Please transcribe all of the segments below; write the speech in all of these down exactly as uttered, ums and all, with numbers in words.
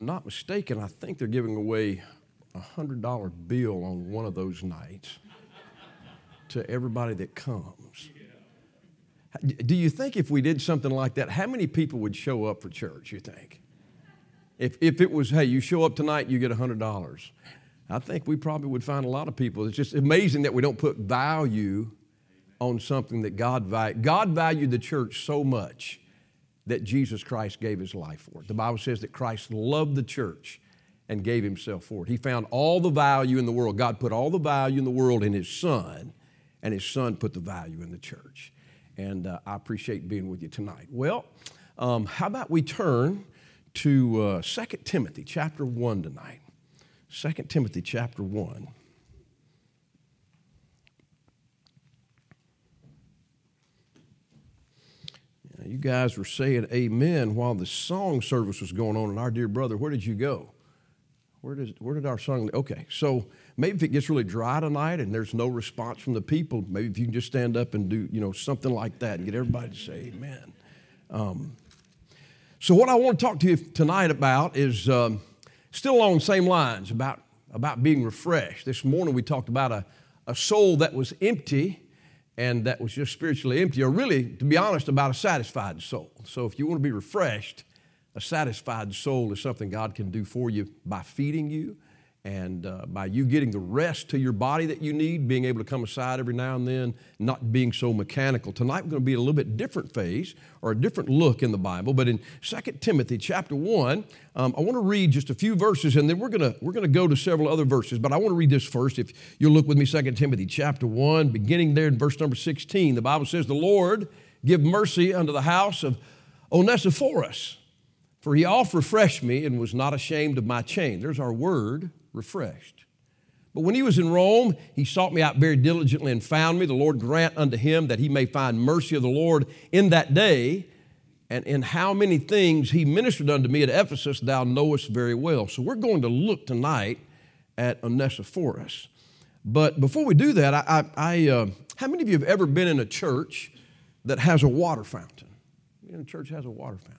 not mistaken, I think they're giving away a one hundred dollar bill on one of those nights to everybody that comes. Do you think if we did something like that, how many people would show up for church, you think? If if it was, hey, you show up tonight, you get one hundred dollars. I think we probably would find a lot of people. It's just amazing that we don't put value on something that God valued. God valued the church so much that Jesus Christ gave his life for it. The Bible says that Christ loved the church and gave himself for it. He found all the value in the world. God put all the value in the world in his Son, and his Son put the value in the church. And uh, I appreciate being with you tonight. Well, um, how about we turn to uh, Second Timothy chapter one tonight. Second Timothy chapter one. Now, you guys were saying amen while the song service was going on, and our dear brother, where did you go? Where did, where did our song, okay, so maybe if it gets really dry tonight and there's no response from the people, maybe if you can just stand up and do, you know, something like that and get everybody to say amen. Um, so what I want to talk to you tonight about is um, still along the same lines, about, about being refreshed. This morning we talked about a, a soul that was empty and that was just spiritually empty, or really, to be honest, about a satisfied soul. So if you want to be refreshed, a satisfied soul is something God can do for you by feeding you and uh, by you getting the rest to your body that you need, being able to come aside every now and then, not being so mechanical. Tonight we're going to be a little bit different phase or a different look in the Bible. But in Second Timothy chapter one, um, I want to read just a few verses, and then we're going to we're going to go to several other verses. But I want to read this first. If you'll look with me, Second Timothy chapter one, beginning there in verse number sixteen, the Bible says, "The Lord give mercy unto the house of Onesiphorus, for he oft refreshed me and was not ashamed of my chain." There's our word, refreshed. "But when he was in Rome, he sought me out very diligently and found me. The Lord grant unto him that he may find mercy of the Lord in that day. And in how many things he ministered unto me at Ephesus, thou knowest very well." So we're going to look tonight at Onesiphorus. But before we do that, I, I, I uh, how many of you have ever been in a church that has a water fountain? You know, a church has a water fountain.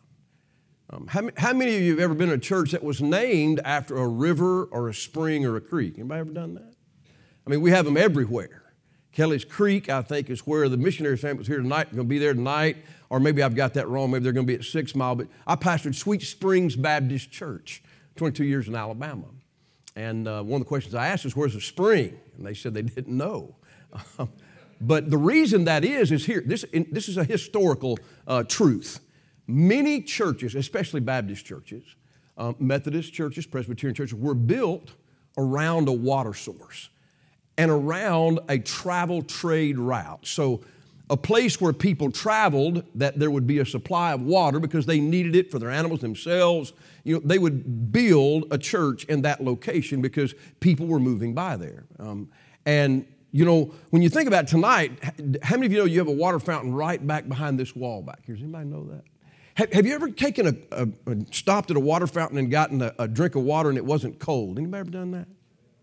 Um, how, how many of you have ever been in a church that was named after a river or a spring or a creek? Anybody ever done that? I mean, we have them everywhere. Kelly's Creek, I think, is where the missionary family is here tonight. They're going to be there tonight. Or maybe I've got that wrong. Maybe they're going to be at Six Mile. But I pastored Sweet Springs Baptist Church, twenty-two years in Alabama. And uh, one of the questions I asked is, where's the spring? And they said they didn't know. Um, but the reason that is, is here. This, in, this is a historical uh, truth. Many churches, especially Baptist churches, um, Methodist churches, Presbyterian churches, were built around a water source and around a travel trade route. So a place where people traveled, that there would be a supply of water because they needed it for their animals themselves. You know, they would build a church in that location because people were moving by there. Um, and you know, when you think about tonight, how many of you know you have a water fountain right back behind this wall back here? Does anybody know that? Have, have you ever taken a, a, a, stopped at a water fountain and gotten a, a drink of water and it wasn't cold? Anybody ever done that?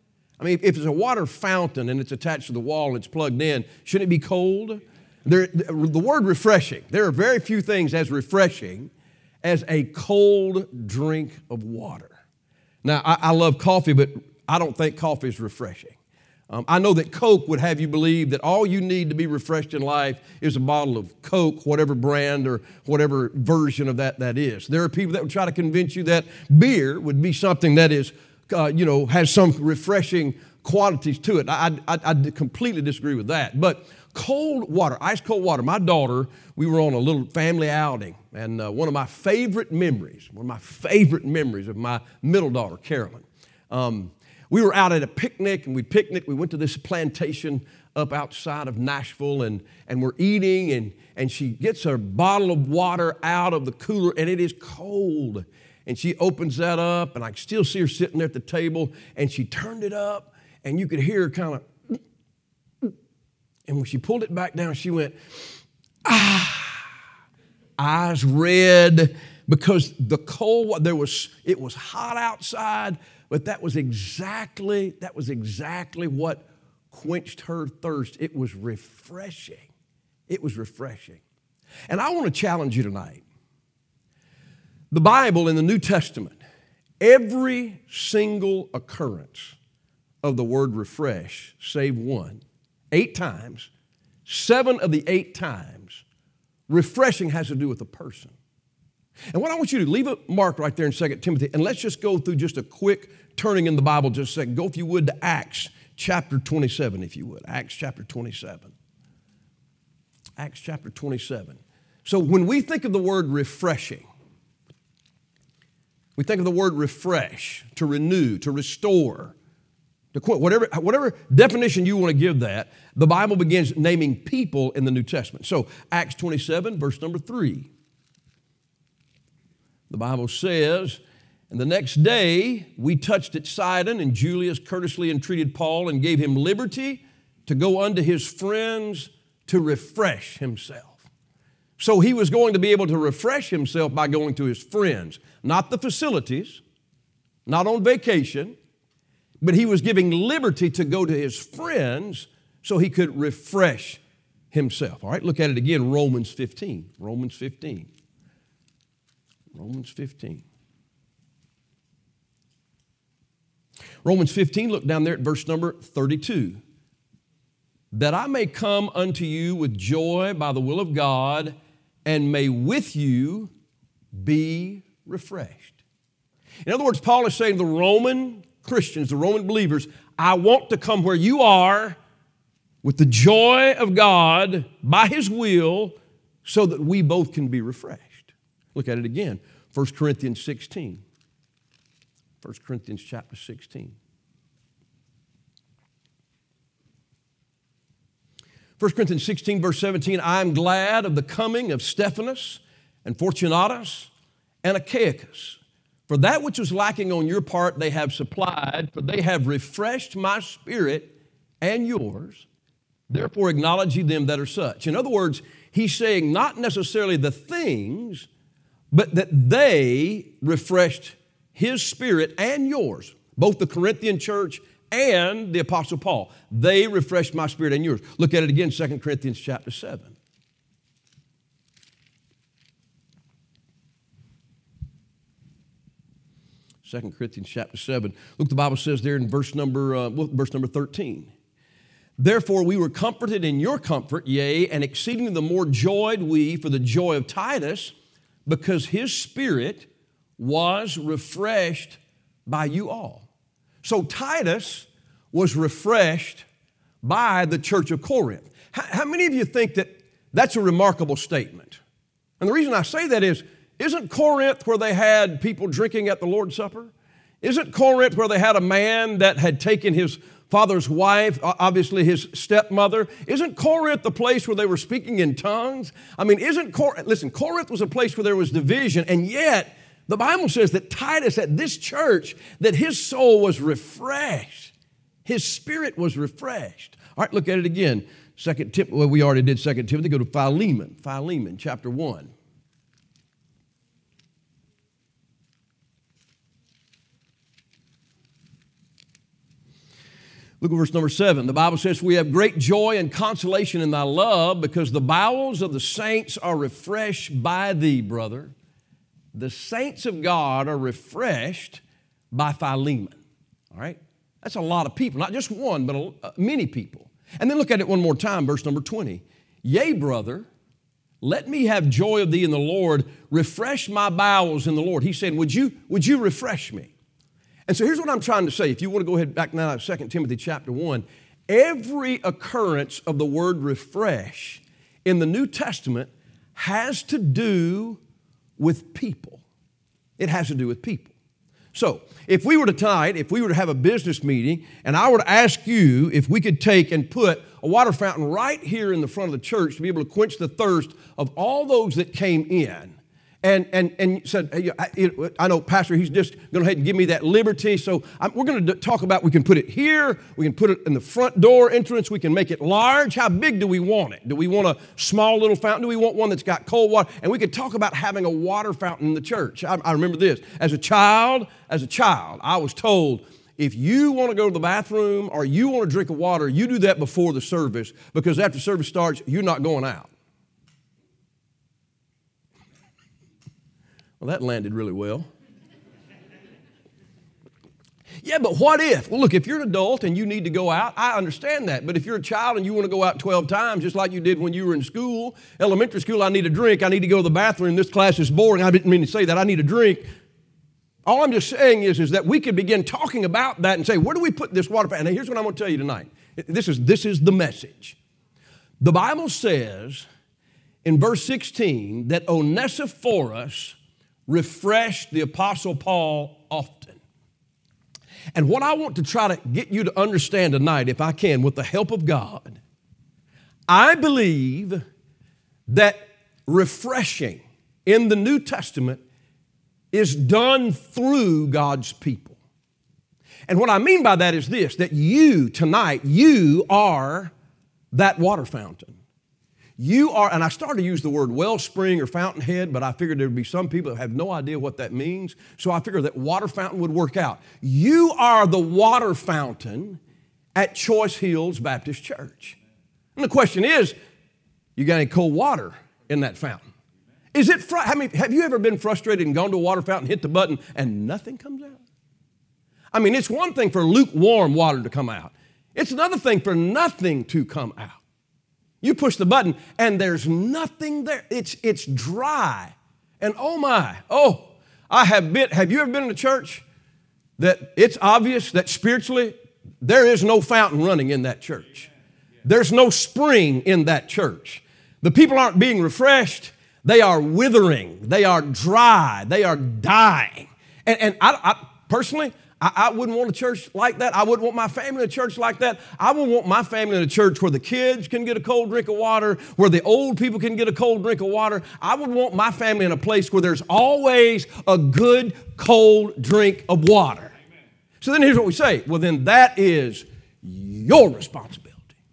I mean, if, if it's a water fountain and it's attached to the wall and it's plugged in, shouldn't it be cold? There, the word refreshing, there are very few things as refreshing as a cold drink of water. Now, I, I love coffee, but I don't think coffee is refreshing. Um, I know that Coke would have you believe that all you need to be refreshed in life is a bottle of Coke, whatever brand or whatever version of that that is. There are people that would try to convince you that beer would be something that is, uh, you know, has some refreshing qualities to it. I, I, I completely disagree with that. But cold water, ice cold water. My daughter, we were on a little family outing, and uh, one of my favorite memories, one of my favorite memories of my middle daughter, Carolyn. Um, We were out at a picnic, and we picnicked. We went to this plantation up outside of Nashville, and, and we're eating, and, and she gets a bottle of water out of the cooler, and it is cold. And she opens that up, and I can still see her sitting there at the table, and she turned it up, and you could hear her kind of, and when she pulled it back down, she went, ah, eyes red, because the cold, there was, it was hot outside. But that was exactly, that was exactly what quenched her thirst. It was refreshing. It was refreshing. And I want to challenge you tonight. The Bible in the New Testament, every single occurrence of the word refresh, save one, eight times, seven of the eight times, refreshing has to do with a person. And what I want you to do, leave a mark right there in Second Timothy, and let's just go through just a quick turning in the Bible just a second. Go, if you would, to Acts chapter twenty-seven, if you would. Acts chapter twenty-seven. Acts chapter twenty-seven. So when we think of the word refreshing, we think of the word refresh, to renew, to restore, to quote, whatever, whatever definition you want to give that, the Bible begins naming people in the New Testament. So Acts twenty-seven, verse number three. The Bible says, and the next day we touched at Sidon, and Julius courteously entreated Paul and gave him liberty to go unto his friends to refresh himself. So he was going to be able to refresh himself by going to his friends, not the facilities, not on vacation, but he was giving liberty to go to his friends so he could refresh himself. All right, look at it again, Romans fifteen. Romans fifteen. Romans fifteen. Romans fifteen, look down there at verse number thirty-two. That I may come unto you with joy by the will of God, and may with you be refreshed. In other words, Paul is saying to the Roman Christians, the Roman believers, I want to come where you are with the joy of God by His will so that we both can be refreshed. Look at it again, First Corinthians sixteen. First Corinthians chapter sixteen. First Corinthians sixteen, verse seventeen, I am glad of the coming of Stephanas and Fortunatus and Achaicus. For that which was lacking on your part they have supplied, for they have refreshed my spirit and yours. Therefore acknowledge ye them that are such. In other words, he's saying not necessarily the things, but that they refreshed his spirit and yours, both the Corinthian church and the Apostle Paul. They refreshed my spirit and yours. Look at it again, Second Corinthians chapter seven. Second Corinthians chapter seven. Look, the Bible says there in verse number, uh, verse number thirteen. Therefore we were comforted in your comfort, yea, and exceedingly the more joyed we for the joy of Titus, because his spirit was refreshed by you all. So Titus was refreshed by the church of Corinth. How, how many of you think that that's a remarkable statement? And the reason I say that is, isn't Corinth where they had people drinking at the Lord's Supper? Isn't Corinth where they had a man that had taken his father's wife, obviously his stepmother? Isn't Corinth the place where they were speaking in tongues? I mean, isn't Corinth, listen, Corinth was a place where there was division, and yet the Bible says that Titus at this church, that his soul was refreshed. His spirit was refreshed. All right, look at it again. Second Tim- well, we already did Second Timothy. Go to Philemon. Philemon, chapter one. Look at verse number seven. The Bible says, we have great joy and consolation in thy love, because the bowels of the saints are refreshed by thee, brother. The saints of God are refreshed by Philemon. All right? That's a lot of people. Not just one, but a, uh, many people. And then look at it one more time, verse number twenty. Yea, brother, let me have joy of thee in the Lord. Refresh my bowels in the Lord. He said, would you, would you refresh me? And so here's what I'm trying to say. If you want to go ahead back now to Second Timothy chapter one, every occurrence of the word refresh in the New Testament has to do with people. It has to do with people. So if we were to tonight, if we were to have a business meeting, and I were to ask you if we could take and put a water fountain right here in the front of the church to be able to quench the thirst of all those that came in, And, and, and said, hey, I, I know, Pastor, he's just going to go ahead and give me that liberty. So I'm, we're going to talk about, we can put it here. We can put it in the front door entrance. We can make it large. How big do we want it? Do we want a small little fountain? Do we want one that's got cold water? And we could talk about having a water fountain in the church. I, I remember this. As a child, as a child, I was told, if you want to go to the bathroom or you want to drink of water, you do that before the service, because after service starts, you're not going out. Well, that landed really well. Yeah, but what if? Well, look, if you're an adult and you need to go out, I understand that. But if you're a child and you want to go out twelve times, just like you did when you were in school, elementary school, I need a drink, I need to go to the bathroom, this class is boring, I didn't mean to say that, I need a drink. All I'm just saying is, is that we could begin talking about that and say, where do we put this water fountain? Now, here's what I'm going to tell you tonight. This is, this is the message. The Bible says in verse sixteen that Onesiphorus refreshed the Apostle Paul often. And what I want to try to get you to understand tonight, if I can, with the help of God, I believe that refreshing in the New Testament is done through God's people. And what I mean by that is this, that you tonight, you are that water fountain. You are, and I started to use the word wellspring or fountainhead, but I figured there would be some people that have no idea what that means. So I figured that water fountain would work out. You are the water fountain at Choice Hills Baptist Church. And the question is, you got any cold water in that fountain? Is it, fr- I mean, have you ever been frustrated and gone to a water fountain, hit the button, and nothing comes out? I mean, it's one thing for lukewarm water to come out. It's another thing for nothing to come out. You push the button and there's nothing there. It's, it's dry. And oh my, oh, I have been, have you ever been in a church that it's obvious that spiritually there is no fountain running in that church? There's no spring in that church. The people aren't being refreshed. They are withering. They are dry. They are dying. And, and I, I personally, I, I wouldn't want a church like that. I wouldn't want my family in a church like that. I would want my family in a church where the kids can get a cold drink of water, where the old people can get a cold drink of water. I would want my family in a place where there's always a good cold drink of water. Amen. So then here's what we say. Well, then that is your responsibility.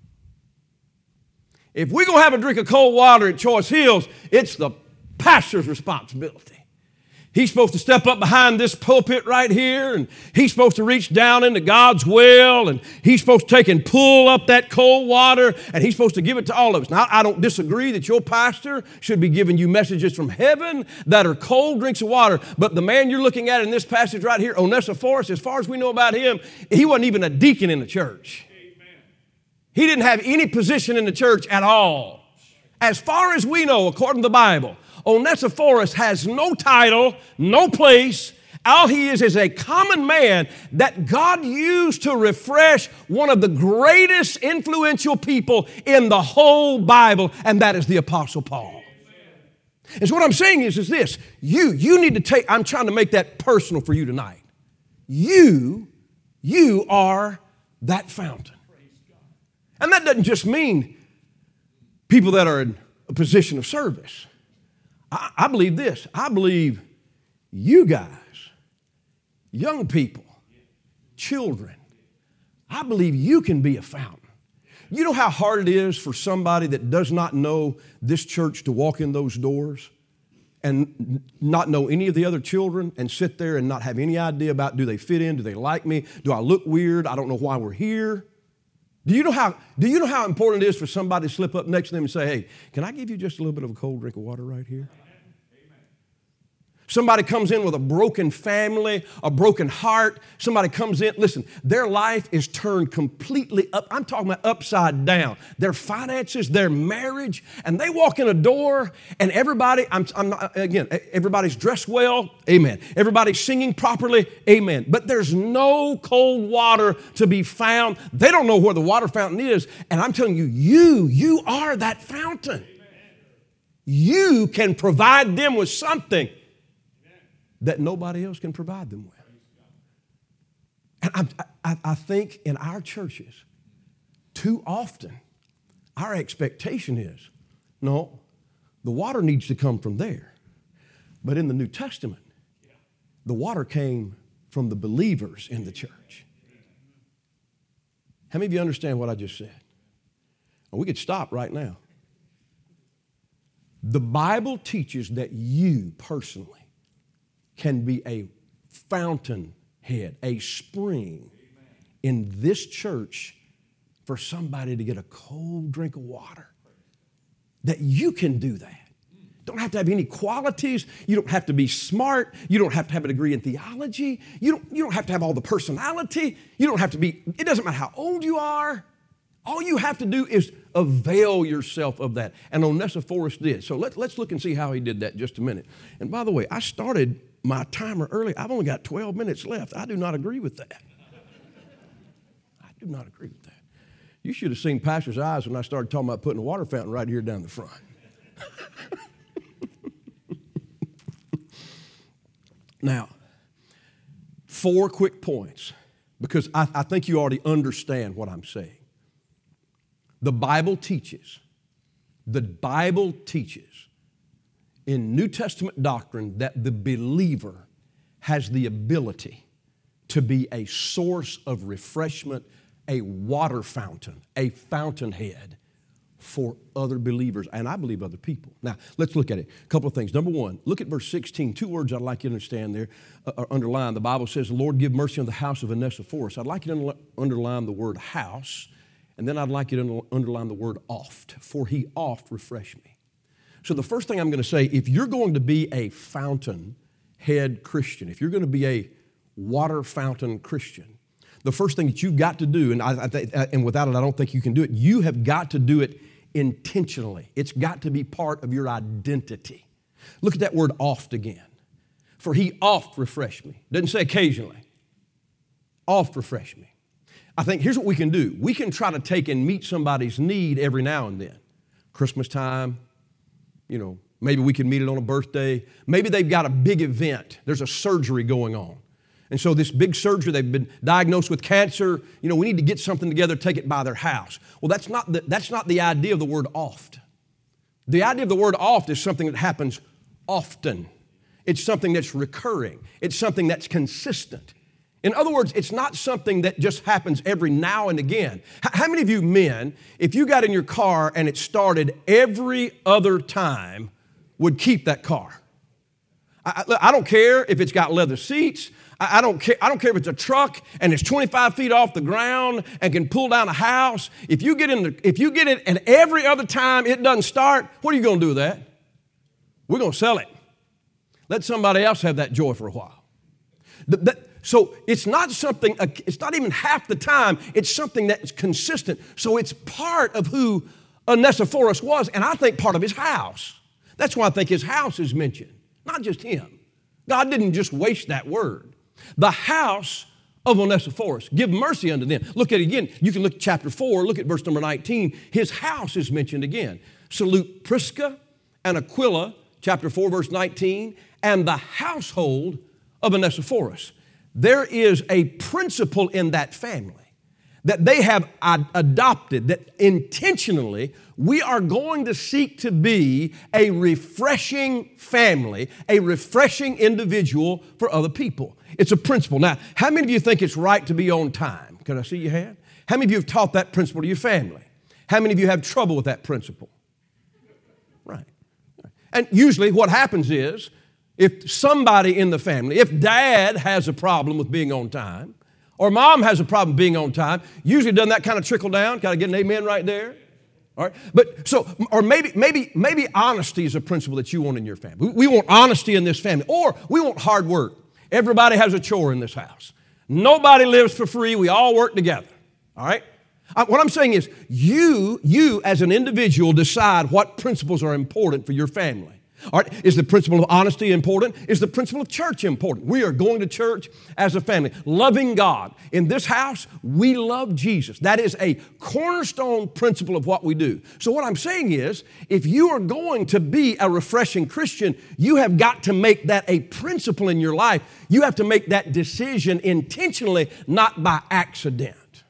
If we're going to have a drink of cold water at Choice Hills, it's the pastor's responsibility. He's supposed to step up behind this pulpit right here, and he's supposed to reach down into God's well, and he's supposed to take and pull up that cold water, and he's supposed to give it to all of us. Now, I don't disagree that your pastor should be giving you messages from heaven that are cold drinks of water, but the man you're looking at in this passage right here, Onesiphorus, as far as we know about him, he wasn't even a deacon in the church. He didn't have any position in the church at all. As far as we know, according to the Bible, Onesiphorus has no title, no place. All he is is a common man that God used to refresh one of the greatest influential people in the whole Bible, and that is the Apostle Paul. And so what I'm saying is, is this. You, you need to take, I'm trying to make that personal for you tonight. You, you are that fountain. And that doesn't just mean people that are in a position of service. I, I believe this. I believe you guys, young people, children, I believe you can be a fountain. You know how hard it is for somebody that does not know this church to walk in those doors and not know any of the other children and sit there and not have any idea about, do they fit in? Do they like me? Do I look weird? I don't know why we're here. Do you know how, do you know how important it is for somebody to slip up next to them and say, hey, can I give you just a little bit of a cold drink of water right here? Somebody comes in with a broken family, a broken heart. Somebody comes in, listen, their life is turned completely up. I'm talking about upside down. Their finances, their marriage, and they walk in a door and everybody, I'm, I'm not, again, everybody's dressed well, amen. Everybody's singing properly, amen. But there's no cold water to be found. They don't know where the water fountain is. And I'm telling you, you, you are that fountain. You can provide them with something that nobody else can provide them with. And I, I, I think in our churches, too often, our expectation is, no, the water needs to come from there. But in the New Testament, the water came from the believers in the church. How many of you understand what I just said? And we could stop right now. The Bible teaches that you personally can be a fountainhead, a spring in this church for somebody to get a cold drink of water. That you can do that. don't have to have any qualities. You don't have to be smart. You don't have to have a degree in theology. You don't, you don't have to have all the personality. You don't have to be, it doesn't matter how old you are. All you have to do is avail yourself of that. And Onesiphorus did. So let's, let's look and see how he did that in just a minute. And by the way, I started my timer early. I've only got twelve minutes left. I do not agree with that. I do not agree with that. You should have seen Pastor's eyes when I started talking about putting a water fountain right here down the front. Now, four quick points, because I, I think you already understand what I'm saying. The Bible teaches, the Bible teaches in New Testament doctrine that the believer has the ability to be a source of refreshment, a water fountain, a fountainhead for other believers, and I believe other people. Now, let's look at it. A couple of things. Number one, look at verse sixteen. Two words I'd like you to understand there, uh, underline. The Bible says, the Lord give mercy on the house of Onesiphorus. I'd like you to underline the word house, and then I'd like you to underline the word oft, for he oft refreshed me. So the first thing I'm going to say, if you're going to be a fountainhead Christian, if you're going to be a water fountain Christian, the first thing that you've got to do, and, I, I th- and without it I don't think you can do it, you have got to do it intentionally. It's got to be part of your identity. Look at that word oft again. For he oft refreshed me. Doesn't say occasionally. Oft refreshed me. I think here's what we can do. We can try to take and meet somebody's need every now and then. Christmas time, you know, maybe we can meet it on a birthday. Maybe they've got a big event. There's a surgery going on. And so this big surgery, they've been diagnosed with cancer. You know, we need to get something together, take it by their house. Well, that's not the, that's not the idea of the word oft. The idea of the word oft is something that happens often. It's something that's recurring. It's something that's consistent. In other words, it's not something that just happens every now and again. How many of you men, if you got in your car and it started every other time, would keep that car? I, I don't care if it's got leather seats. I don't care, I don't care if it's a truck and it's twenty-five feet off the ground and can pull down a house. If you get in the, if you get it and every other time it doesn't start, what are you going to do with that? We're going to sell it. Let somebody else have that joy for a while. The, the, so it's not something, it's not even half the time, it's something that's consistent. So it's part of who Onesiphorus was, and I think part of his house. That's why I think his house is mentioned, not just him. God didn't just waste that word. The house of Onesiphorus, give mercy unto them. Look at it again. You can look at chapter four, look at verse number nineteen. His house is mentioned again. Salute Prisca and Aquila, chapter four, verse nineteen, and the household of Onesiphorus. There is a principle in that family that they have ad- adopted, that intentionally we are going to seek to be a refreshing family, a refreshing individual for other people. It's a principle. Now, how many of you think it's right to be on time? Can I see your hand? How many of you have taught that principle to your family? How many of you have trouble with that principle? Right. And usually what happens is, if somebody in the family, if dad has a problem with being on time, or mom has a problem being on time, usually doesn't that kind of trickle down? Got to get an amen right there? All right. But so, or maybe, maybe, maybe honesty is a principle that you want in your family. We, we want honesty in this family, or we want hard work. Everybody has a chore in this house. Nobody lives for free. We all work together. All right. I, what I'm saying is, you, you as an individual decide what principles are important for your family. All right, is the principle of honesty important? Is the principle of church important? We are going to church as a family, loving God. In this house, we love Jesus. That is a cornerstone principle of what we do. So what I'm saying is, if you are going to be a refreshing Christian, you have got to make that a principle in your life. You have to make that decision intentionally, not by accident.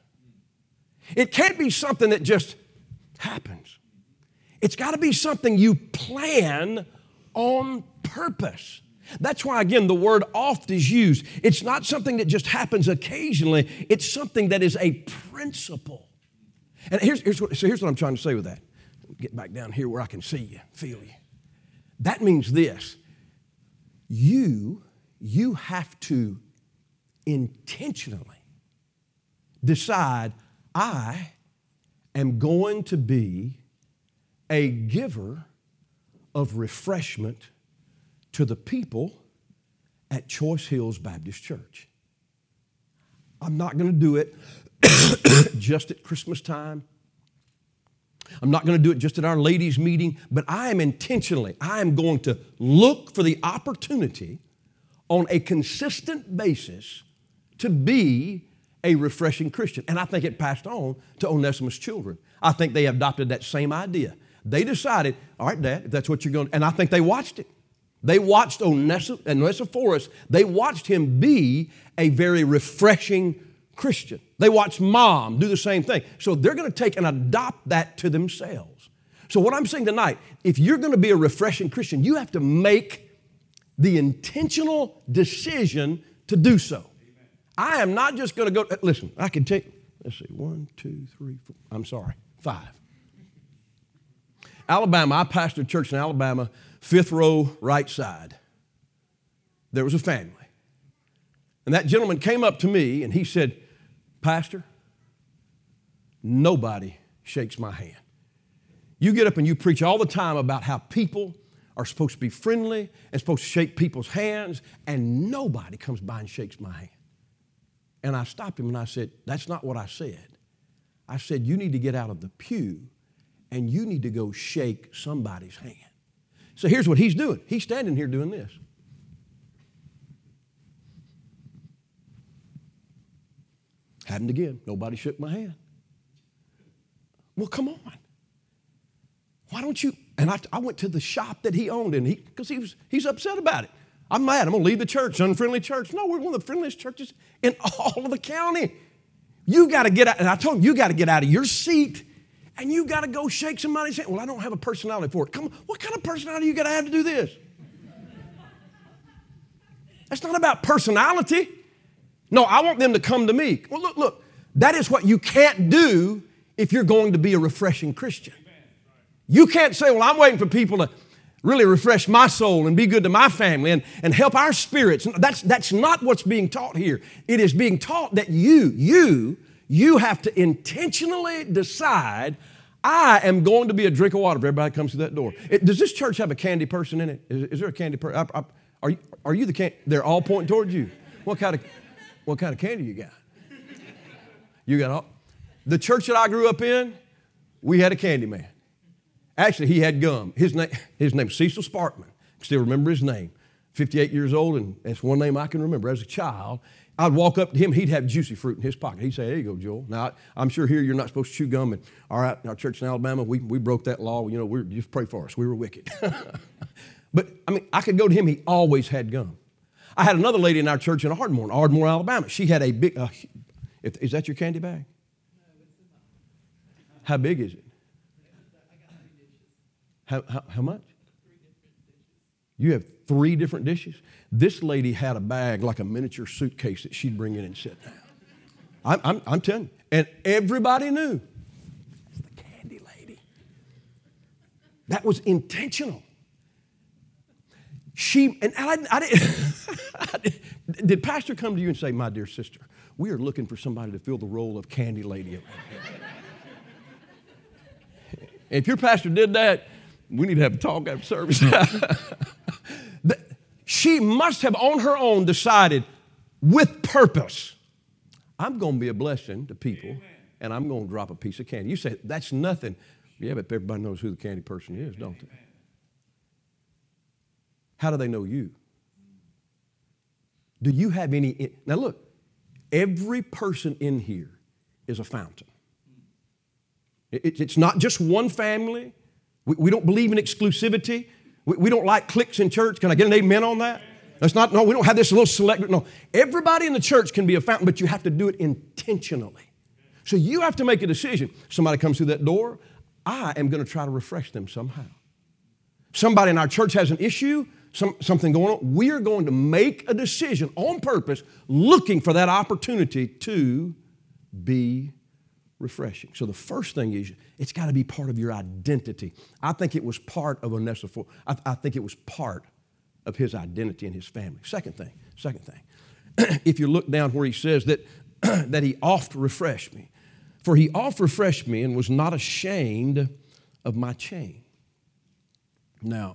It can't be something that just happens. It's got to be something you plan on purpose. That's why, again, the word oft is used. It's not something that just happens occasionally. It's something that is a principle. And here's, here's what, so here's what I'm trying to say with that. Get back down here where I can see you, feel you. That means this. You, you have to intentionally decide, I am going to be a giver of refreshment to the people at Choice Hills Baptist Church. I'm not going to do it just at Christmas time. I'm not going to do it just at our ladies' meeting, but I am intentionally, I am going to look for the opportunity on a consistent basis to be a refreshing Christian. And I think it passed on to Onesimus' children. I think they adopted that same idea. They decided, all right, Dad, if that's what you're going to, and I think they watched it. They watched Onesimus, Onesiphorus, they watched him be a very refreshing Christian. They watched Mom do the same thing. So they're going to take and adopt that to themselves. So what I'm saying tonight, if you're going to be a refreshing Christian, you have to make the intentional decision to do so. I am not just going to go, listen, I can take, let's see, one, two, three, four, I'm sorry, five. Alabama, I pastored a church in Alabama, fifth row, right side. There was a family. And that gentleman came up to me and he said, Pastor, nobody shakes my hand. You get up and you preach all the time about how people are supposed to be friendly and supposed to shake people's hands, and nobody comes by and shakes my hand. And I stopped him and I said, that's not what I said. I said, you need to get out of the pew and you need to go shake somebody's hand. So here's what he's doing. He's standing here doing this. Happened again. Nobody shook my hand. Well, come on. Why don't you? And I, I went to the shop that he owned, and he because he was he's upset about it. I'm mad. I'm going to leave the church, unfriendly church. No, we're one of the friendliest churches in all of the county. You got to get out, and I told him, you got to get out of your seat, and you got to go shake somebody's hand. Well, I don't have a personality for it. Come on, what kind of personality you got to have to do this? That's not about personality. No, I want them to come to me. Well, look, look, that is what you can't do if you're going to be a refreshing Christian. You can't say, well, I'm waiting for people to really refresh my soul and be good to my family and, and help our spirits. That's, that's not what's being taught here. It is being taught that you, you, you have to intentionally decide, I am going to be a drink of water if everybody comes through that door. It, does this church have a candy person in it? Is, is there a candy person? Are you, are you the candy? They're all pointing towards you. What kind of, what kind of candy you got? You got all. The church that I grew up in, we had a candy man. Actually, he had gum. His name, his name was Cecil Sparkman. I still remember his name. fifty-eight years old, and that's one name I can remember. As a child, I'd walk up to him. He'd have juicy fruit in his pocket. He'd say, there you go, Joel. Now, I'm sure here you're not supposed to chew gum. And all right, in our church in Alabama, we, we broke that law. You know, we're, just pray for us. We were wicked. But, I mean, I could go to him. He always had gum. I had another lady in our church in Ardmore, in Ardmore, Alabama. She had a big, uh, if, is that your candy bag? How big is it? How, how, how much? You have three different dishes? This lady had a bag like a miniature suitcase that she'd bring in and sit down. I'm, I'm, I'm telling you. And everybody knew. That's the candy lady. That was intentional. She, and I, I, didn't, I didn't, did Pastor come to you and say, my dear sister, we are looking for somebody to fill the role of candy lady around here? If your pastor did that, we need to have a talk after service. She must have on her own decided with purpose, I'm going to be a blessing to people, and I'm going to drop a piece of candy. You say, that's nothing. Yeah, but everybody knows who the candy person is, don't they? How do they know you? Do you have any? Now look, every person in here is a fountain. It's not just one family. We don't believe in exclusivity. We don't like cliques in church. Can I get an amen on that? That's not, no, we don't have this little select. No, everybody in the church can be a fountain, but you have to do it intentionally. So you have to make a decision. Somebody comes through that door, I am going to try to refresh them somehow. Somebody in our church has an issue, some, something going on. We are going to make a decision on purpose, looking for that opportunity to be refreshing. So the first thing is, it's got to be part of your identity. I think it was part of Onesiphorus. I, I think it was part of his identity and his family. Second thing, second thing. If you look down where he says that, that he oft refreshed me. For he oft refreshed me and was not ashamed of my chain. Now,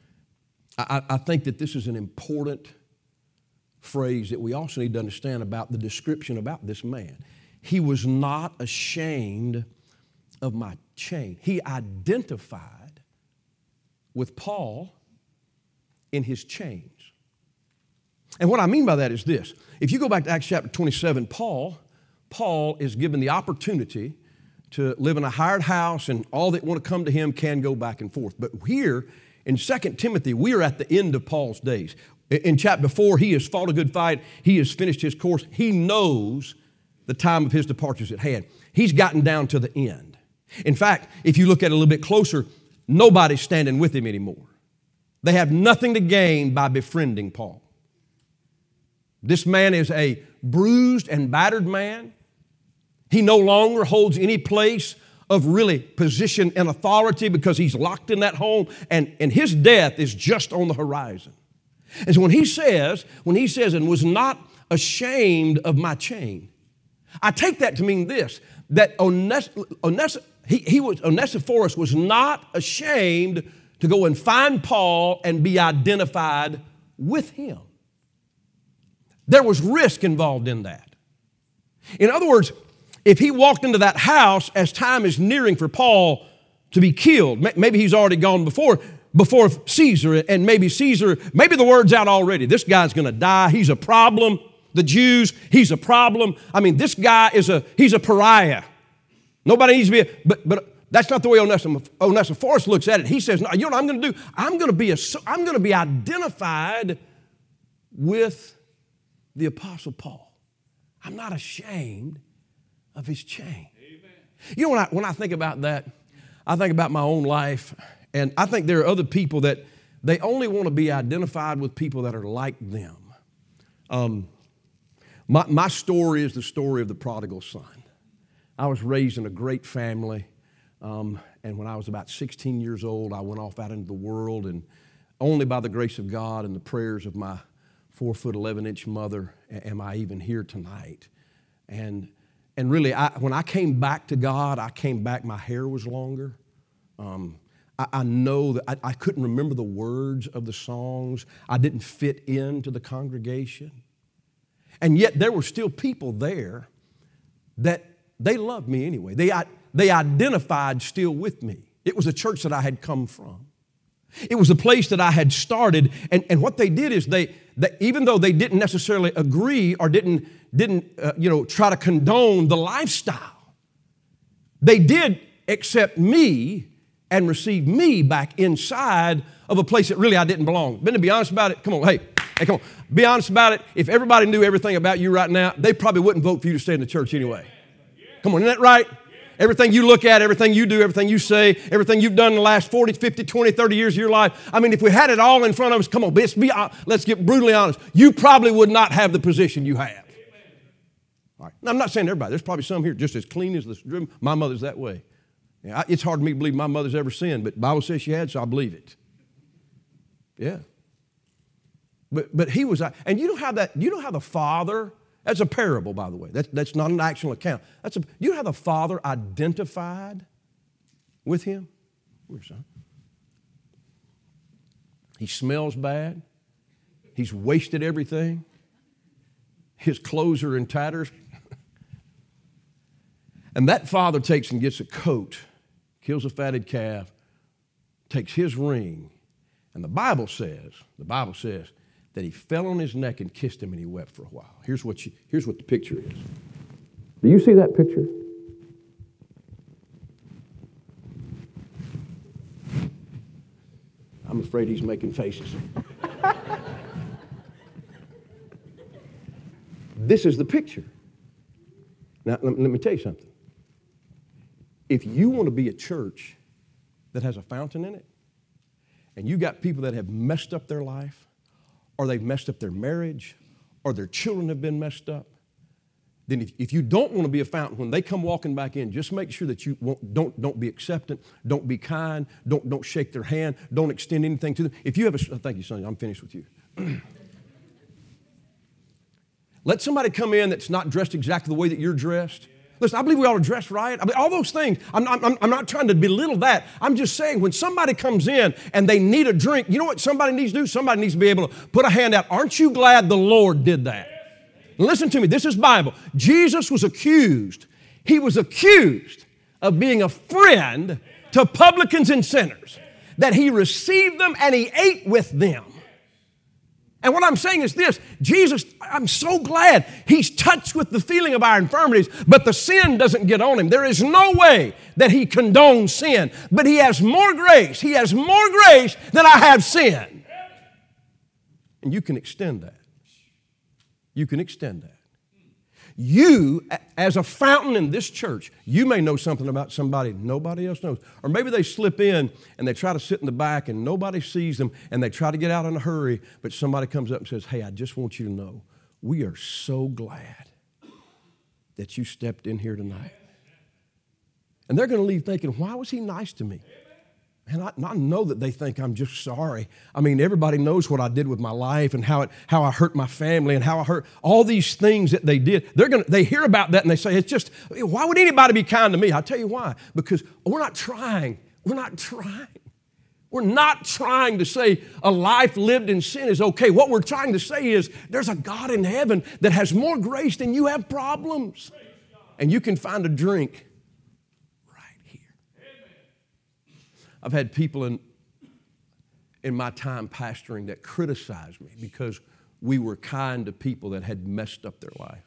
I, I think that this is an important phrase that we also need to understand about the description about this man. He was not ashamed of my chain. He identified with Paul in his chains. And what I mean by that is this. If you go back to Acts chapter twenty-seven, Paul, Paul is given the opportunity to live in a hired house, and all that want to come to him can go back and forth. But here in Second Timothy, we are at the end of Paul's days. In chapter four, he has fought a good fight. He has finished his course. He knows the time of his departure is at hand. He's gotten down to the end. In fact, if you look at it a little bit closer, nobody's standing with him anymore. They have nothing to gain by befriending Paul. This man is a bruised and battered man. He no longer holds any place of really position and authority because he's locked in that home, and, and his death is just on the horizon. And so when he says, when he says, and was not ashamed of my chain, I take that to mean this, that Ones, Ones, he, he was, Onesiphorus was not ashamed to go and find Paul and be identified with him. There was risk involved in that. In other words, if he walked into that house as time is nearing for Paul to be killed, maybe he's already gone before, before Caesar, and maybe Caesar, maybe the word's out already. This guy's going to die. He's a problem. The Jews, he's a problem. I mean, this guy is a, he's a pariah. Nobody needs to be, a, but, but that's not the way Onesiphorus, Onesiphorus looks at it. He says, no, you know what I'm going to do? I'm going to be a, I'm going to be identified with the Apostle Paul. I'm not ashamed of his chain. Amen. You know, when I, when I think about that, I think about my own life, and I think there are other people that they only want to be identified with people that are like them. Um, my, my story is the story of the prodigal son. I was raised in a great family, um, and when I was about sixteen years old, I went off out into the world, and only by the grace of God and the prayers of my four foot eleven inch mother am I even here tonight. And And really, I, when I came back to God, I came back, my hair was longer. Um, I, I know that I, I couldn't remember the words of the songs. I didn't fit into the congregation. And yet there were still people there that they loved me anyway. They, they identified still with me. It was a church that I had come from. It was a place that I had started. And, and what they did is they, they, even though they didn't necessarily agree or didn't didn't, uh, you know, try to condone the lifestyle, they did accept me and receive me back inside of a place that really I didn't belong. But to be honest about it, come on, hey, hey, come on, be honest about it. If everybody knew everything about you right now, they probably wouldn't vote for you to stay in the church anyway. Come on, isn't that right? Everything you look at, everything you do, everything you say, everything you've done in the last forty, fifty, twenty, thirty years of your life. I mean, if we had it all in front of us, come on, let's, be, let's get brutally honest. You probably would not have the position you have. All right. Now, I'm not saying everybody. There's probably some here just as clean as the my mother's that way. Yeah, I, it's hard for me to believe my mother's ever sinned, but the Bible says she had, so I believe it. Yeah. But but he was, and you know how that, you know how the father, that's a parable, by the way. That's, that's not an actual account. That's a, you know how the father identified with him? Where's son? He smells bad. He's wasted everything. His clothes are in tatters. And that father takes and gets a coat, kills a fatted calf, takes his ring, and the Bible says, the Bible says that he fell on his neck and kissed him and he wept for a while. Here's what you, here's what the picture is. Do you see that picture? I'm afraid he's making faces. This is the picture. Now, let me tell you something. If you want to be a church that has a fountain in it, and you got people that have messed up their life, or they've messed up their marriage, or their children have been messed up, then if, if you don't want to be a fountain, when they come walking back in, just make sure that you won't, don't, don't be acceptant, don't be kind, don't, don't shake their hand, don't extend anything to them. If you have a, thank you, Sonny, I'm finished with you. Let somebody come in that's not dressed exactly the way that you're dressed. Listen, I believe we ought to dress right. I mean, all those things. I'm, I'm, I'm not trying to belittle that. I'm just saying when somebody comes in and they need a drink, you know what somebody needs to do? Somebody needs to be able to put a hand out. Aren't you glad the Lord did that? Listen to me. This is Bible. Jesus was accused. He was accused of being a friend to publicans and sinners, that he received them and he ate with them. And what I'm saying is this, Jesus, I'm so glad he's touched with the feeling of our infirmities, but the sin doesn't get on him. There is no way that he condones sin, but he has more grace. He has more grace than I have sin. And you can extend that. You can extend that. You, as a fountain in this church, you may know something about somebody nobody else knows. Or maybe they slip in and they try to sit in the back and nobody sees them and they try to get out in a hurry, but somebody comes up and says, hey, I just want you to know, we are so glad that you stepped in here tonight. And they're going to leave thinking, why was he nice to me? And I, I know that they think I'm just sorry. I mean, everybody knows what I did with my life and how it, how I hurt my family and how I hurt all these things that they did. They're gonna, they hear about that and they say, it's just, why would anybody be kind to me? I'll tell you why. Because we're not trying. We're not trying. We're not trying to say a life lived in sin is okay. What we're trying to say is there's a God in heaven that has more grace than you have problems. And you can find a drink. I've had people in, in my time pastoring that criticized me because we were kind to people that had messed up their life.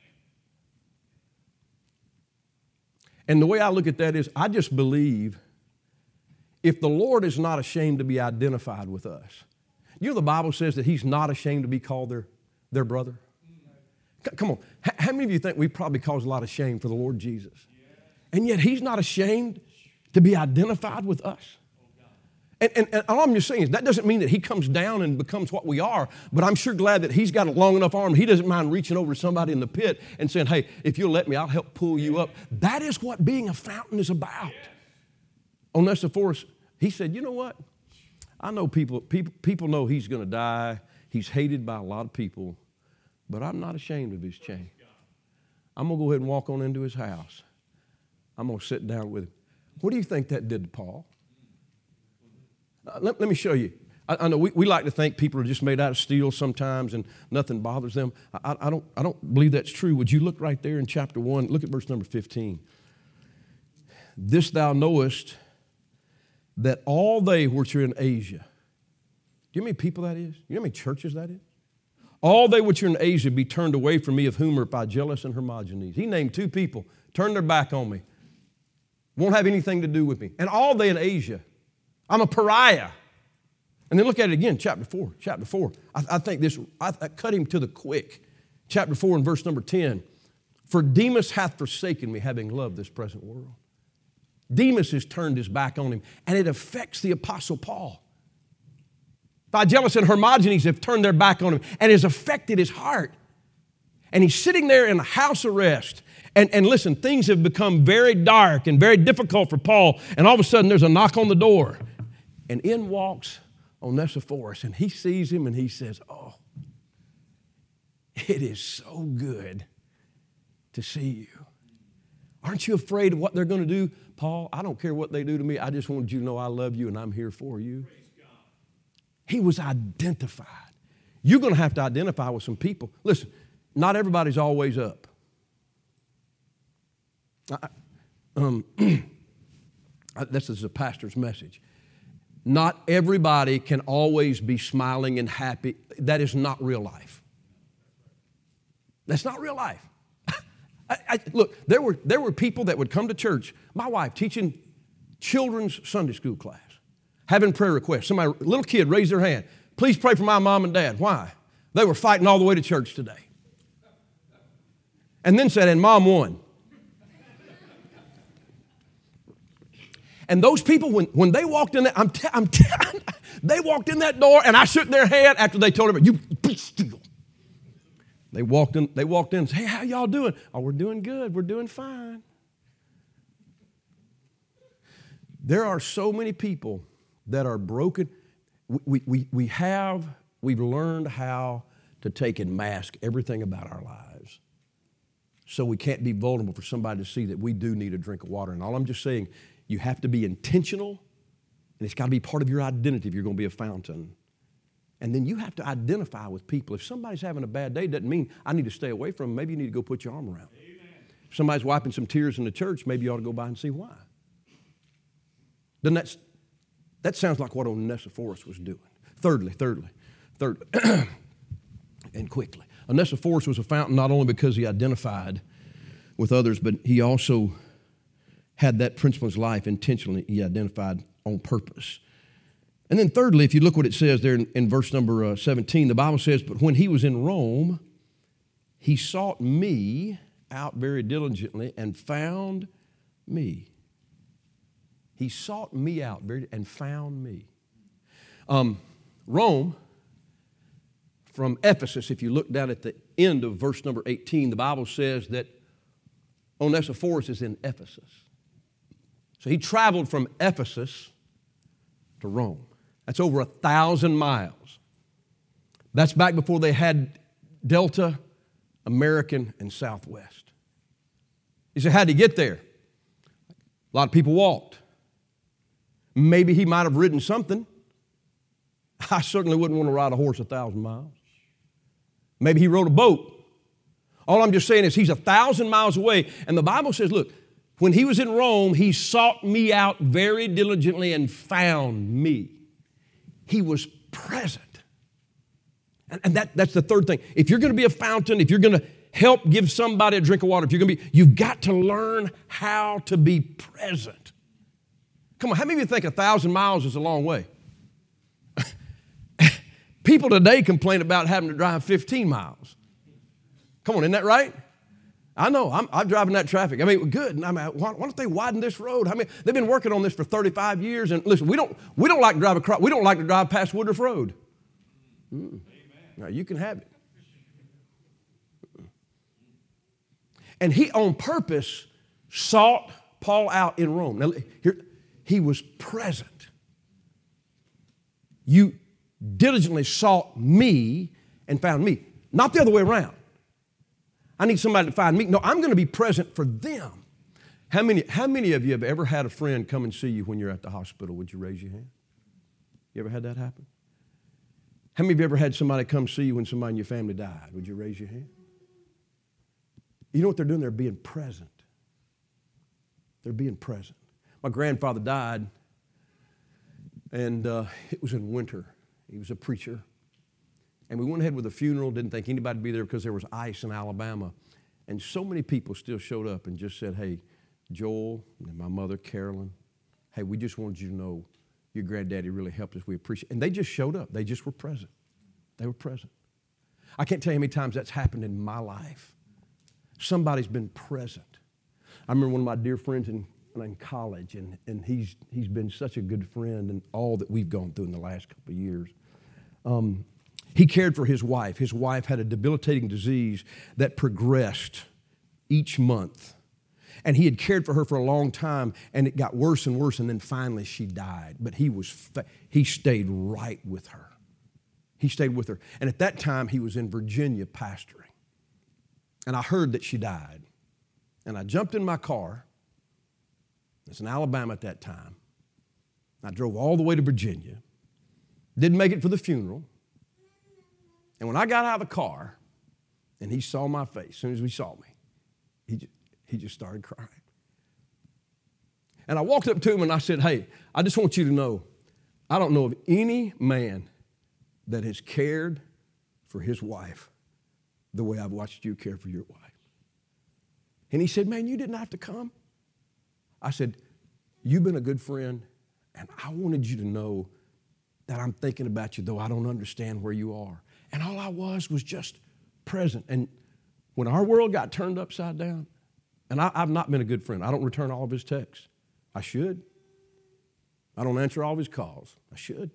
And the way I look at that is I just believe if the Lord is not ashamed to be identified with us, you know the Bible says that he's not ashamed to be called their, their brother? C- come on, H- how many of you think we probably cause a lot of shame for the Lord Jesus? And yet he's not ashamed to be identified with us. And, and, and all I'm just saying is that doesn't mean that he comes down and becomes what we are, but I'm sure glad that he's got a long enough arm. He doesn't mind reaching over to somebody in the pit and saying, hey, if you'll let me, I'll help pull you up. That is what being a fountain is about. Onesiphorus, he said, you know what? I know people, people, people know he's going to die. He's hated by a lot of people, but I'm not ashamed of his chain. I'm going to go ahead and walk on into his house. I'm going to sit down with him. What do you think that did to Paul? Uh, let, let me show you. I, I know we, we like to think people are just made out of steel sometimes and nothing bothers them. I, I, don't, I don't believe that's true. Would you look right there in chapter one? Look at verse number fifteen. This thou knowest that all they which are in Asia. Do you know how many people that is? You know how many churches that is? All they which are in Asia be turned away from me, of whom are Phygellus and Hermogenes. He named two people, turned their back on me. Won't have anything to do with me. And all they in Asia. I'm a pariah. And then look at it again, chapter four. Chapter four. I, I think this, I, I cut him to the quick. Chapter four and verse number ten. For Demas hath forsaken me, having loved this present world. Demas has turned his back on him, and it affects the Apostle Paul. Phygellus and Hermogenes have turned their back on him, and it has affected his heart. And he's sitting there in house arrest. And, and listen, things have become very dark and very difficult for Paul. And all of a sudden, there's a knock on the door. And in walks Onesiphorus, and he sees him, and he says, oh, it is so good to see you. Aren't you afraid of what they're going to do? Paul, I don't care what they do to me. I just want you to know I love you, and I'm here for you. He was identified. You're going to have to identify with some people. Listen, not everybody's always up. I, um, this is a pastor's message. Not everybody can always be smiling and happy. That is not real life. That's not real life. I, I, look, there were, there were people that would come to church. My wife teaching children's Sunday school class, having prayer requests. Somebody, a little kid raised their hand. Please pray for my mom and dad. Why? They were fighting all the way to church today. And then said, and mom won. And those people, when, when they walked in that, I'm, t- I'm t- they walked in that door, and I shook their hand after they told them, you be still. They walked in, they walked in and said, hey, how y'all doing? Oh, we're doing good. We're doing fine. There are so many people that are broken. We, we, we have, we've learned how to take and mask everything about our lives. So we can't be vulnerable for somebody to see that we do need a drink of water. And all I'm just saying, you have to be intentional, and it's got to be part of your identity if you're going to be a fountain. And then you have to identify with people. If somebody's having a bad day, it doesn't mean I need to stay away from them. Maybe you need to go put your arm around them. If somebody's wiping some tears in the church, maybe you ought to go by and see why. Then that's, that sounds like what Onesiphorus was doing. Thirdly, thirdly, thirdly, and quickly. Onesiphorus was a fountain not only because he identified with others, but he also had that principle in his life intentionally. He identified on purpose. And then thirdly, if you look what it says there in, in verse number uh, seventeen, the Bible says, but when he was in Rome, he sought me out very diligently and found me. He sought me out very and found me. Um, Rome, from Ephesus, if you look down at the end of verse number eighteen, the Bible says that Onesiphorus is in Ephesus. So he traveled from Ephesus to Rome. That's over a thousand miles. That's back before they had Delta, American, and Southwest. You say, how'd he get there? A lot of people walked. Maybe he might have ridden something. I certainly wouldn't want to ride a horse a thousand miles. Maybe he rode a boat. All I'm just saying is he's a thousand miles away, and the Bible says, look, when he was in Rome, he sought me out very diligently and found me. He was present. And, and that, that's the third thing. If you're going to be a fountain, if you're going to help give somebody a drink of water, if you're going to be, you've got to learn how to be present. Come on, how many of you think a thousand miles is a long way? People today complain about having to drive fifteen miles. Come on, isn't that right? I know, I'm, I'm driving that traffic. I mean, good. I mean, why, why don't they widen this road? I mean, they've been working on this for thirty-five years. And listen, we don't, we don't like to drive across, we don't like to drive past Woodruff Road. Mm. Now, you can have it. And he, on purpose, sought Paul out in Rome. Now, here, he was present. You diligently sought me and found me. Not the other way around. I need somebody to find me. No, I'm going to be present for them. How many, how many of you have ever had a friend come and see you when you're at the hospital? Would you raise your hand? You ever had that happen? How many of you ever had somebody come see you when somebody in your family died? Would you raise your hand? You know what they're doing? They're being present. They're being present. My grandfather died, and uh, it was in winter. He was a preacher. And we went ahead with the funeral, didn't think anybody would be there because there was ice in Alabama. And so many people still showed up and just said, hey, Joel and my mother, Carolyn, hey, we just wanted you to know your granddaddy really helped us. We appreciate it. And they just showed up. They just were present. They were present. I can't tell you how many times that's happened in my life. Somebody's been present. I remember one of my dear friends in, in college, and, and he's, he's been such a good friend in all that we've gone through in the last couple of years. Um, He cared for his wife. His wife had a debilitating disease that progressed each month. And he had cared for her for a long time, and it got worse and worse, and then finally she died. But he was fa- he stayed right with her. He stayed with her. And at that time, he was in Virginia pastoring. And I heard that she died. And I jumped in my car. It's in Alabama at that time. I drove all the way to Virginia. Didn't make it for the funeral. And when I got out of the car and he saw my face, as soon as he saw me, he just, he just started crying. And I walked up to him and I said, hey, I just want you to know, I don't know of any man that has cared for his wife the way I've watched you care for your wife. And he said, man, you didn't have to come. I said, you've been a good friend, and I wanted you to know that I'm thinking about you, though I don't understand where you are. And all I was was just present. And when our world got turned upside down, and I, I've not been a good friend. I don't return all of his texts. I should. I don't answer all of his calls. I should.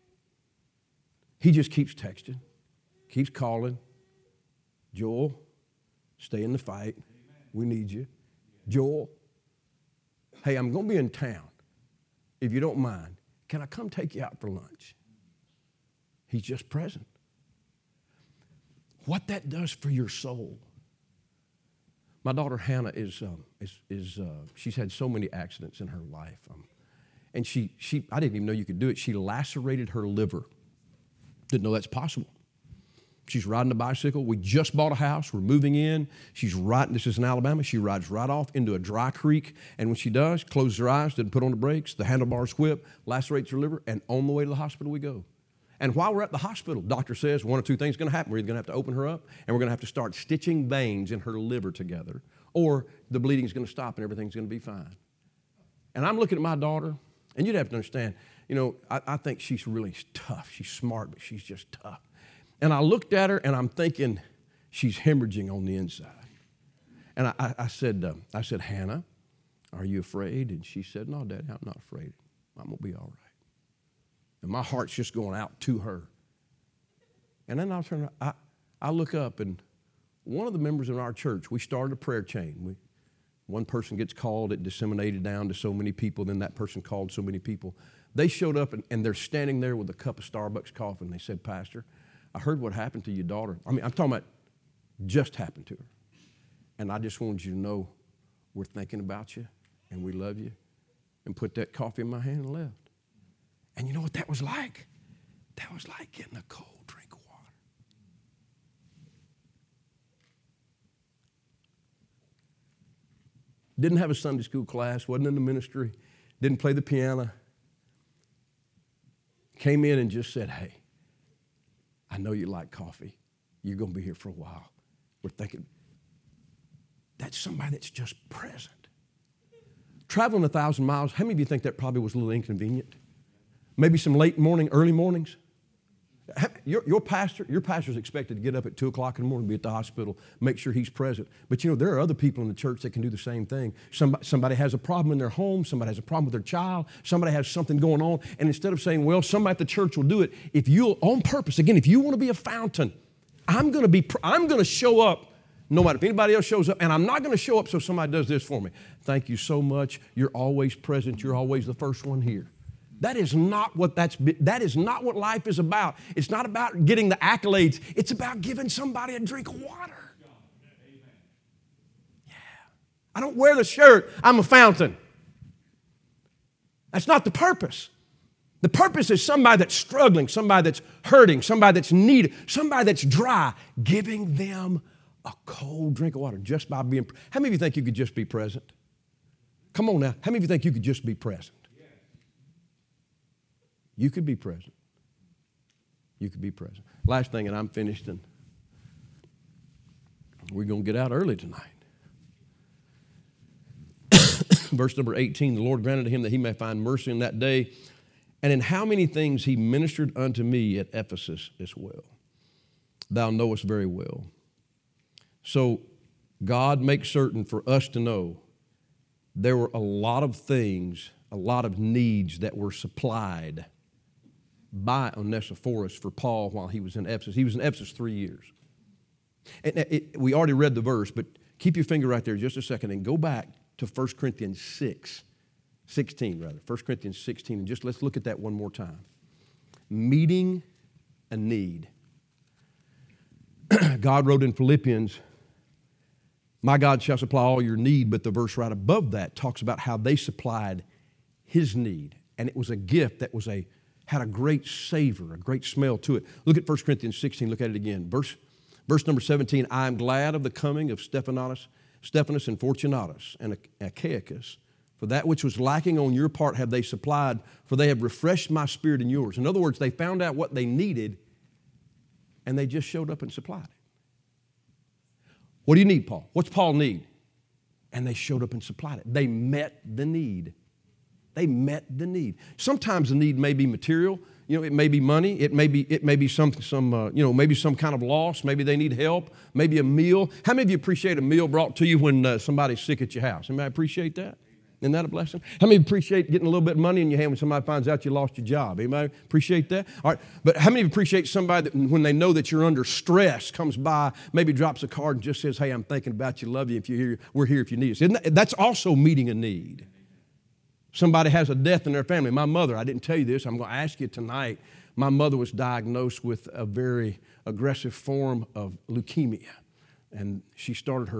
He just keeps texting, keeps calling. Joel, stay in the fight. We need you. Joel, hey, I'm going to be in town. If you don't mind, can I come take you out for lunch? He's just present. What that does for your soul. My daughter Hannah is, um, is, is uh, she's had so many accidents in her life. Um, and she, she, I didn't even know you could do it. She lacerated her liver. Didn't know that's possible. She's riding a bicycle. We just bought a house. We're moving in. She's riding, this is in Alabama. She rides right off into a dry creek. And when she does, closes her eyes, doesn't put on the brakes, the handlebars whip, lacerates her liver, and on the way to the hospital we go. And while we're at the hospital, doctor says one or two things are going to happen. We're either going to have to open her up, and we're going to have to start stitching veins in her liver together, or the bleeding is going to stop and everything's going to be fine. And I'm looking at my daughter, and you'd have to understand, you know, I, I think she's really tough. She's smart, but she's just tough. And I looked at her, and I'm thinking, she's hemorrhaging on the inside. And I, I said, uh, I said, Hannah, are you afraid? And she said, no, Daddy, I'm not afraid. I'm going to be all right. And my heart's just going out to her. And then I turn, I, I look up, and one of the members in our church, we started a prayer chain. We, one person gets called, it disseminated down to so many people, then that person called so many people. They showed up, and, and they're standing there with a cup of Starbucks coffee, and they said, Pastor, I heard what happened to your daughter. I mean, I'm talking about just happened to her. And I just wanted you to know we're thinking about you and we love you. And put that coffee in my hand and left. And you know what that was like? That was like getting a cold drink of water. Didn't have a Sunday school class, wasn't in the ministry, didn't play the piano. Came in and just said, hey, I know you like coffee. You're going to be here for a while. We're thinking, that's somebody that's just present. Traveling a thousand miles, how many of you think that probably was a little inconvenient? Maybe some late morning, early mornings? Your, your pastor, your pastor's expected to get up at two o'clock in the morning, be at the hospital, make sure he's present. But you know, there are other people in the church that can do the same thing. Somebody, somebody has a problem in their home, somebody has a problem with their child, somebody has something going on, and instead of saying, well, somebody at the church will do it, if you'll, on purpose, again, if you want to be a fountain, I'm going to be, I'm going to show up no matter if anybody else shows up, and I'm not going to show up so somebody does this for me. Thank you so much. You're always present. You're always the first one here. That is not what that's, that is not what life is about. It's not about getting the accolades. It's about giving somebody a drink of water. Yeah. I don't wear the shirt. I'm a fountain. That's not the purpose. The purpose is somebody that's struggling, somebody that's hurting, somebody that's needed, somebody that's dry, giving them a cold drink of water just by being. How many of you think you could just be present? Come on now. How many of you think you could just be present? You could be present. You could be present. Last thing, and I'm finished, and we're going to get out early tonight. Verse number eighteen, the Lord granted to him that he may find mercy in that day, and in how many things he ministered unto me at Ephesus as well. Thou knowest very well. So God makes certain for us to know there were a lot of things, a lot of needs that were supplied by Onesiphorus for Paul while he was in Ephesus. He was in Ephesus three years. And it, we already read the verse, but keep your finger right there just a second and go back to First Corinthians six, sixteen rather, First Corinthians sixteen, and just let's look at that one more time. Meeting a need. God wrote in Philippians, my God shall supply all your need, but the verse right above that talks about how they supplied his need. And it was a gift that was a had a great savor, a great smell to it. Look at First Corinthians sixteen, look at it again. Verse, verse number seventeen, I am glad of the coming of Stephanos, Stephanas and Fortunatus and Achaicus, for that which was lacking on your part have they supplied, for they have refreshed my spirit in yours. In other words, they found out what they needed, and they just showed up and supplied it. What do you need, Paul? What's Paul need? And they showed up and supplied it. They met the need. They met the need. Sometimes the need may be material. You know, it may be money. It may be it may be some some uh, you know maybe some kind of loss. Maybe they need help. Maybe a meal. How many of you appreciate a meal brought to you when uh, somebody's sick at your house? Anybody appreciate that? Isn't that a blessing? How many appreciate getting a little bit of money in your hand when somebody finds out you lost your job? Anybody appreciate that? All right. But how many appreciate somebody that when they know that you're under stress, comes by, maybe drops a card and just says, hey, I'm thinking about you, love you, if you're here, we're here if you need us. Isn't that, that's also meeting a need. Somebody has a death in their family. My mother, I didn't tell you this, I'm going to ask you tonight. My mother was diagnosed with a very aggressive form of leukemia. And she started her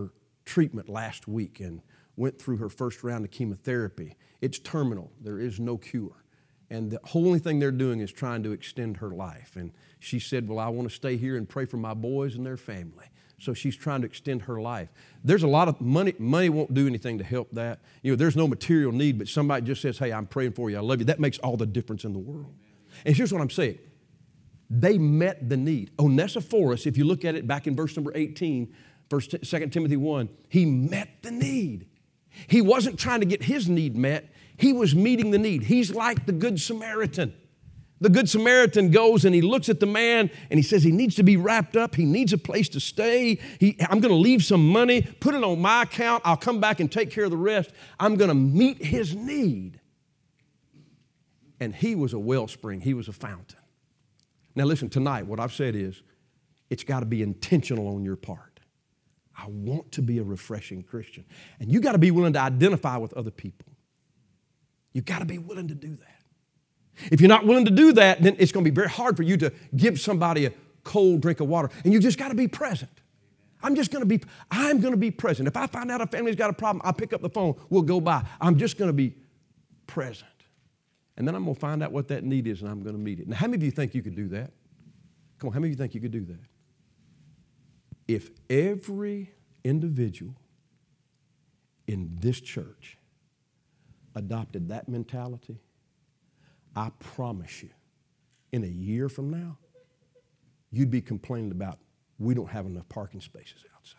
treatment last week and went through her first round of chemotherapy. It's terminal. There is no cure. And the only thing they're doing is trying to extend her life. And she said, well, I want to stay here and pray for my boys and their family. So she's trying to extend her life. There's a lot of money. Money won't do anything to help that. You know, there's no material need, but somebody just says, hey, I'm praying for you. I love you. That makes all the difference in the world. And here's what I'm saying. They met the need. Onesiphorus, if you look at it back in verse number eighteen, First, Second Timothy one, he met the need. He wasn't trying to get his need met. He was meeting the need. He's like the Good Samaritan. The Good Samaritan goes and he looks at the man and he says he needs to be wrapped up. He needs a place to stay. He, I'm going to leave some money, put it on my account. I'll come back and take care of the rest. I'm going to meet his need. And he was a wellspring. He was a fountain. Now listen, tonight what I've said is it's got to be intentional on your part. I want to be a refreshing Christian. And you got to be willing to identify with other people. You got to be willing to do that. If you're not willing to do that, then it's going to be very hard for you to give somebody a cold drink of water. And you just got to be present. I'm just going to be, I'm going to be present. If I find out a family's got a problem, I'll pick up the phone. We'll go by. I'm just going to be present. And then I'm going to find out what that need is and I'm going to meet it. Now, how many of you think you could do that? Come on, how many of you think you could do that? If every individual in this church adopted that mentality, I promise you, in a year from now, you'd be complaining about we don't have enough parking spaces outside.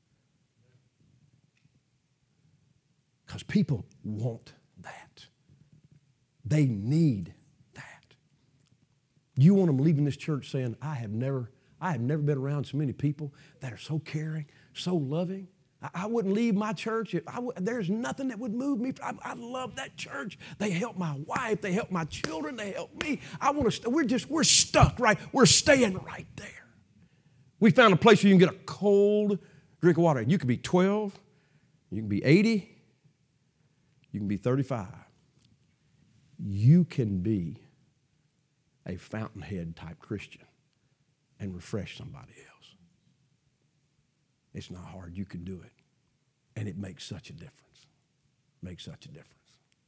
Because people want that. They need that. You want them leaving this church saying, I have never, I have never been around so many people that are so caring, so loving. I wouldn't leave my church. If I w- there's nothing that would move me. I, I love that church. They help my wife. They help my children. They help me. I want to. St- we're just we're stuck right. We're staying right there. We found a place where you can get a cold drink of water. You can be twelve. You can be eighty. You can be thirty-five. You can be a fountainhead type Christian and refresh somebody else. It's not hard. You can do it. And it makes such a difference. Makes such a difference.